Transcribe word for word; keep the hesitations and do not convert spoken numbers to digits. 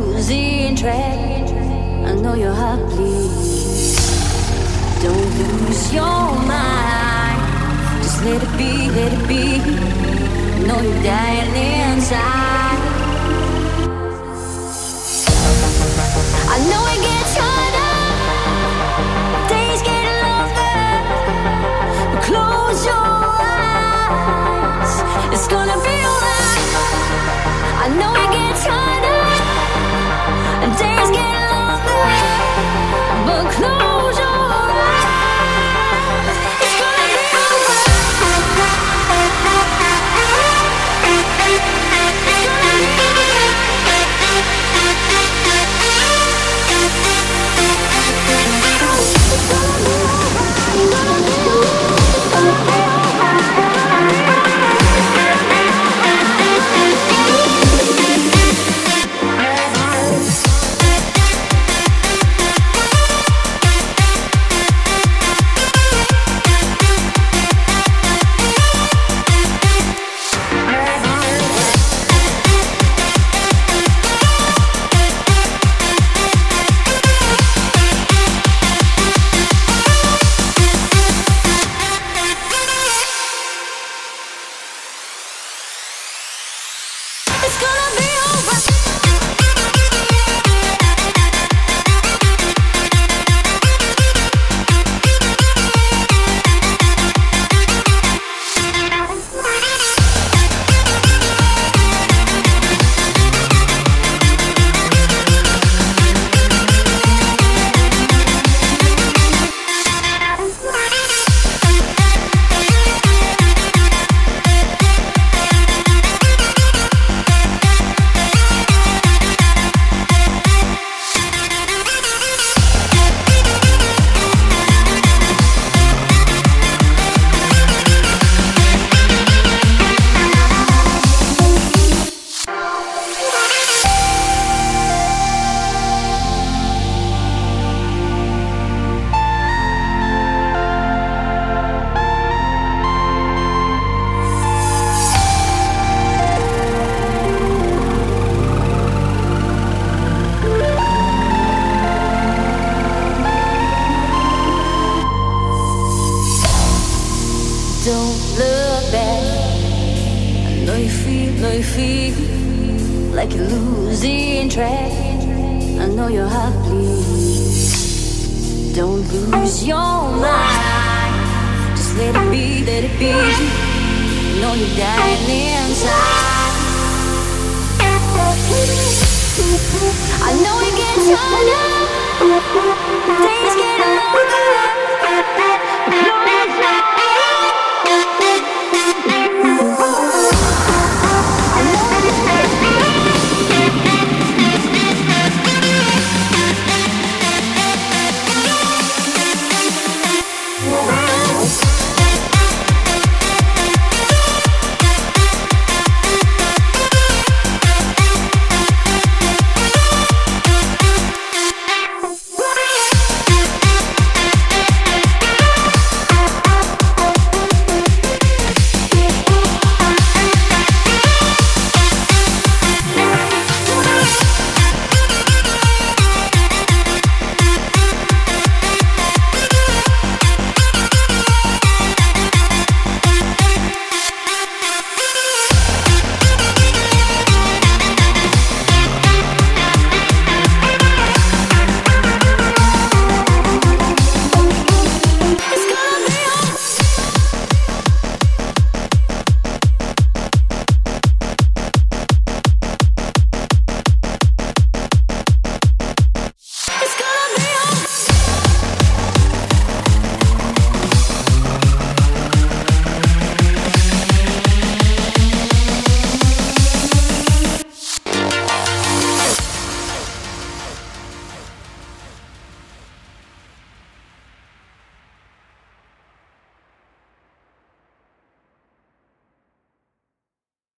losing track. I know your heart bleeds. Don't lose your mind. Just let it be, let it be. I know you're dying inside. I know it gets harder. Days get longer. But close your eyes. It's gonna be alright. I know it gets harder. And days get longer. But close your eyes. It's gonna be alright. It's gonna be alright. Days get longer. Close your